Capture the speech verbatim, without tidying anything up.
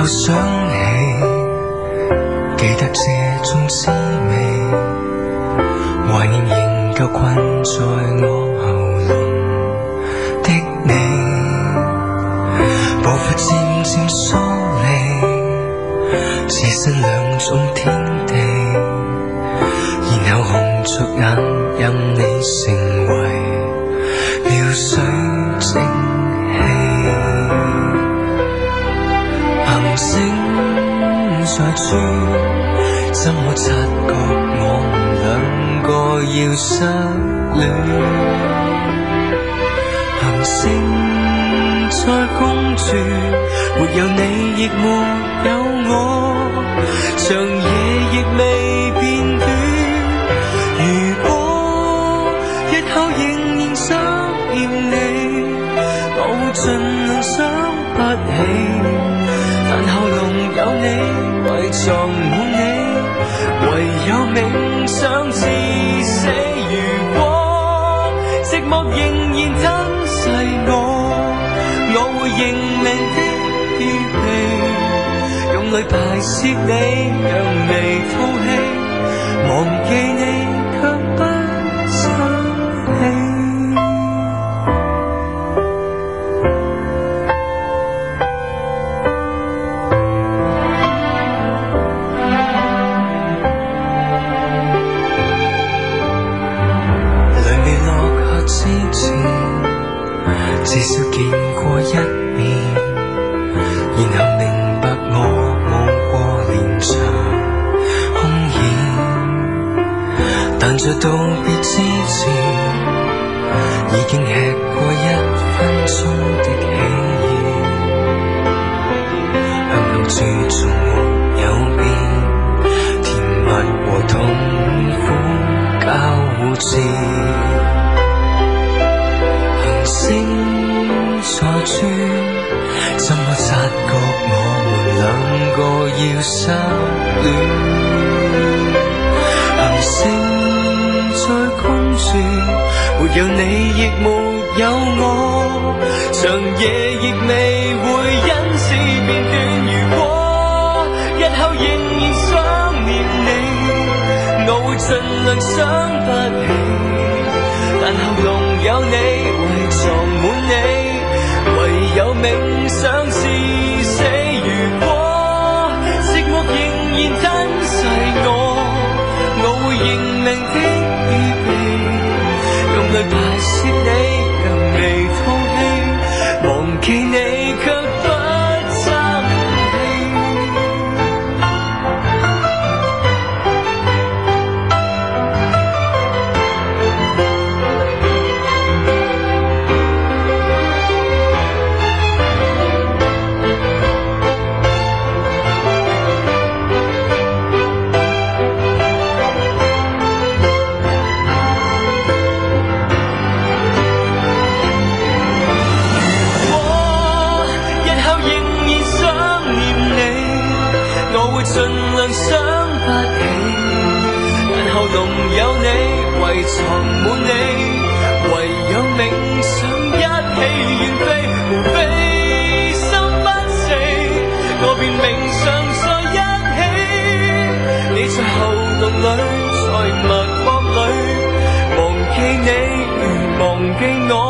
想起，記得這種滋味，懷念仍舊困在我喉嚨的你，步伐漸漸疏離，置身兩種天地，然後紅着眼任你成為了水蒸氣。行星在轉，怎可察覺我們兩個要失戀？行星在公轉，沒有你亦沒有我，長夜亦未變短。如果日後仍然想念你，我會盡量想不起，但喉嚨有你，胃藏滿你，唯有冥想至死。如果寂寞仍然吞噬我，我會認命的預備，用淚排泄你，讓眉吐氣，忘記你卻不想起。至少見過一面，然後明白我冇過連場空演，但在道別之前，已經吃過一分鐘的喜宴，向後注重沒有變，甜蜜和痛苦交織。星在轉，怎可察覺我們兩個要失戀？行星在公轉，沒有你亦沒有我，長夜亦未會因此變短。如果日後仍然想念你，我會盡量想不起，但喉嚨有你，胃藏滿你，唯有冥想至死。如果寂寞仍然吞噬我，我會認命的預備，用淚排泄你，讓眉吐氣，忘記你卻不爭氣。盡量想不起，但喉嚨有你，胃藏滿你，唯有冥想一起遠飛，無非心不死，我便冥想在一起。你在喉嚨裏，在脈搏裏，忘記你如忘記我。